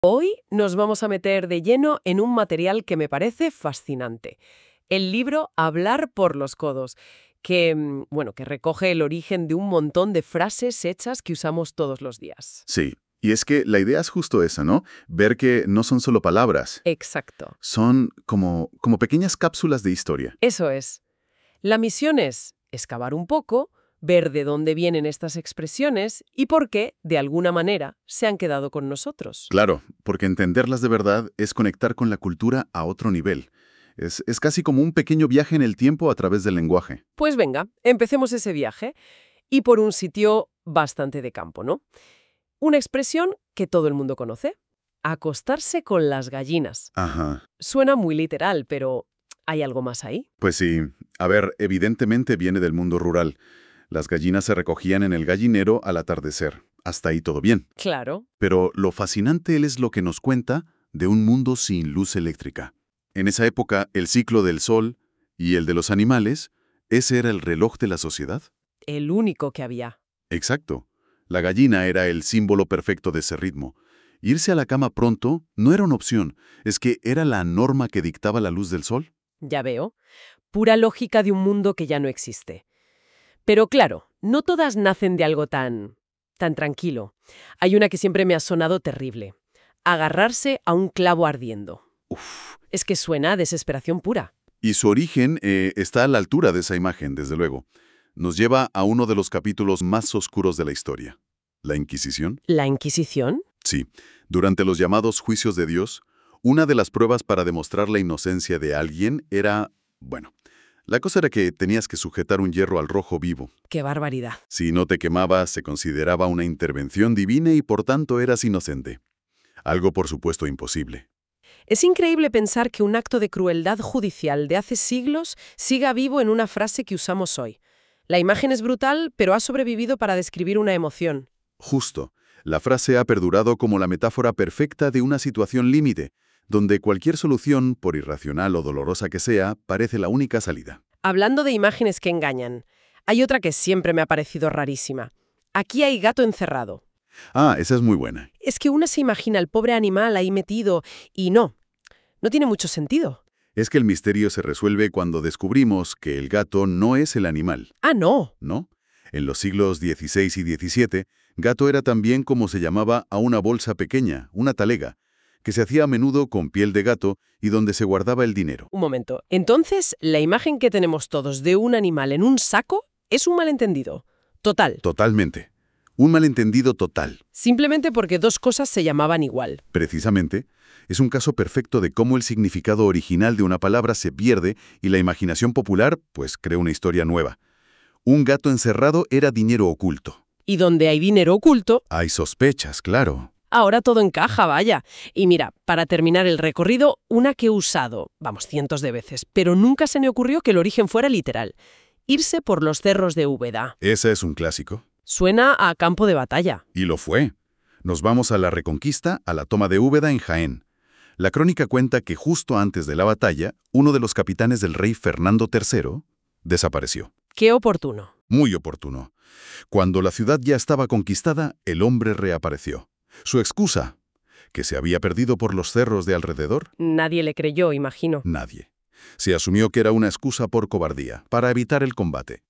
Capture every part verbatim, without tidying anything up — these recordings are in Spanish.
Hoy nos vamos a meter de lleno en un material que me parece fascinante. El libro Hablar por los codos, que, mm, bueno, que recoge el origen de un montón de frases hechas que usamos todos los días. Sí, y es que la idea es justo esa, ¿no? Ver que no son solo palabras, Exacto. son como, como pequeñas cápsulas de historia. Eso es. La misión es excavar un poco, ver de dónde vienen estas expresiones y por qué, de alguna manera, se han quedado con nosotros. Claro, porque entenderlas de verdad es conectar con la cultura a otro nivel. Es, es casi como un pequeño viaje en el tiempo a través del lenguaje. Pues venga, empecemos ese viaje. Y por un sitio bastante de campo, ¿no? Una expresión que todo el mundo conoce. Acostarse con las gallinas. Ajá. Suena muy literal, pero ¿hay algo más ahí? Pues sí, a ver, evidentemente viene del mundo rural. Las gallinas se recogían en el gallinero al atardecer. Hasta ahí todo bien. Claro. Pero lo fascinante es lo que nos cuenta de un mundo sin luz eléctrica. En esa época, el ciclo del sol y el de los animales, ese era el reloj de la sociedad. El único que había. Exacto. La gallina era el símbolo perfecto de ese ritmo. Irse a la cama pronto no era una opción, es que era la norma que dictaba la luz del sol. Ya veo. Pura lógica de un mundo que ya no existe. Pero claro, no todas nacen de algo tan... tan tranquilo. Hay una que siempre me ha sonado terrible. Agarrarse a un clavo ardiendo. Uf. Es que suena a desesperación pura. Y su origen eh, está a la altura de esa imagen, desde luego. Nos lleva a uno de los capítulos más oscuros de la historia. ¿La Inquisición? ¿La Inquisición? Sí. Durante los llamados juicios de Dios, una de las pruebas para demostrar la inocencia de alguien era... bueno, la cosa era que tenías que sujetar un hierro al rojo vivo. ¡Qué barbaridad! Si no te quemabas, se consideraba una intervención divina y por tanto eras inocente. Algo, por supuesto, imposible. Es increíble pensar que un acto de crueldad judicial de hace siglos siga vivo en una frase que usamos hoy. La imagen es brutal, pero ha sobrevivido para describir una emoción. Justo. La frase ha perdurado como la metáfora perfecta de una situación límite, donde cualquier solución, por irracional o dolorosa que sea, parece la única salida. Hablando de imágenes que engañan, hay otra que siempre me ha parecido rarísima. Aquí hay gato encerrado. Ah, esa es muy buena. Es que una se imagina al pobre animal ahí metido y no, no tiene mucho sentido. Es que el misterio se resuelve cuando descubrimos que el gato no es el animal, ¡Ah, no! ¿no? En los siglos dieciséis y diecisiete, gato era también como se llamaba a una bolsa pequeña, una talega, que se hacía a menudo con piel de gato y donde se guardaba el dinero. Un momento. Entonces, la imagen que tenemos todos de un animal en un saco es un malentendido. Total. Totalmente. Un malentendido total. Simplemente porque dos cosas se llamaban igual. Precisamente, es un caso perfecto de cómo el significado original de una palabra se pierde y la imaginación popular, pues, crea una historia nueva. Un gato encerrado era dinero oculto. Y donde hay dinero oculto, Hay sospechas, claro. ahora todo encaja, vaya. Y mira, para terminar el recorrido, una que he usado, vamos, cientos de veces, pero nunca se me ocurrió que el origen fuera literal. Irse por los cerros de Úbeda. Ese es un clásico. Suena a campo de batalla. Y lo fue. Nos vamos a la Reconquista, a la toma de Úbeda en Jaén. La crónica cuenta que justo antes de la batalla, uno de los capitanes del rey Fernando tercero desapareció. Qué oportuno. Muy oportuno. Cuando la ciudad ya estaba conquistada, el hombre reapareció. Su excusa, que se había perdido por los cerros de alrededor, Nadie le creyó, imagino. nadie. Se asumió que era una excusa por cobardía, para evitar el combate.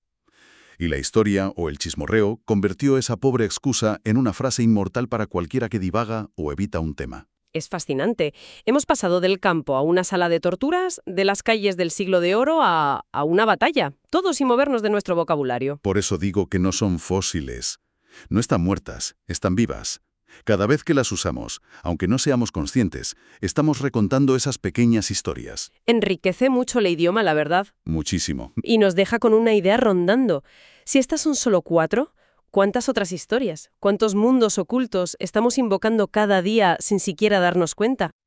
Y la historia, o el chismorreo, convirtió esa pobre excusa en una frase inmortal para cualquiera que divaga o evita un tema. Es fascinante. Hemos pasado del campo a una sala de torturas, de las calles del siglo de oro a, a una batalla, todo sin movernos de nuestro vocabulario. Por eso digo que no son fósiles. No están muertas, están vivas. Cada vez que las usamos, aunque no seamos conscientes, estamos recontando esas pequeñas historias. Enriquece mucho el idioma, la verdad. Muchísimo. Y nos deja con una idea rondando. Si estas son solo cuatro, ¿cuántas otras historias, cuántos mundos ocultos estamos invocando cada día sin siquiera darnos cuenta?